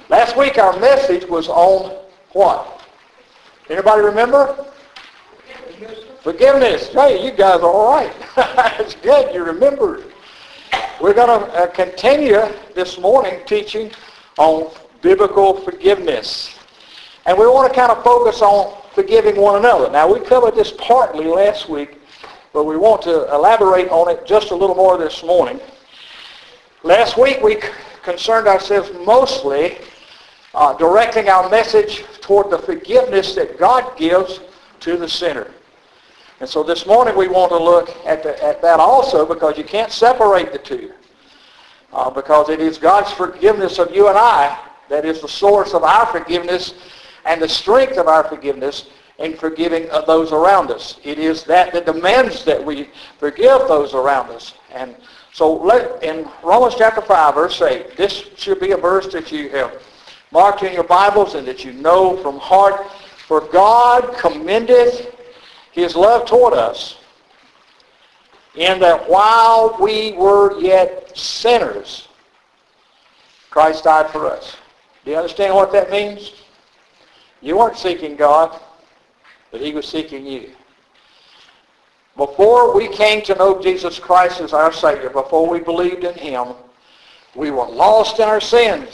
Last week our message was on what? Anybody remember? Forgiveness. Hey, you guys are all right. It's good you remembered. We're going to continue this morning teaching on biblical forgiveness. And we want to kind of focus on forgiving one another. Now, we covered this partly last week, but we want to elaborate on it just a little more this morning. Last week we concerned ourselves mostly directing our message toward the forgiveness that God gives to the sinner. And so this morning we want to look at that also, because you can't separate the two. Because it is God's forgiveness of you and I that is the source of our forgiveness and the strength of our forgiveness in forgiving those around us. It is that demands that we forgive those around us. And so in Romans chapter 5, verse 8, this should be a verse that you have marked in your Bibles and that you know from heart. For God commendeth his love toward us in that while we were yet sinners, Christ died for us. Do you understand what that means? You weren't seeking God, but he was seeking you. Before we came to know Jesus Christ as our Savior, before we believed in him, we were lost in our sins.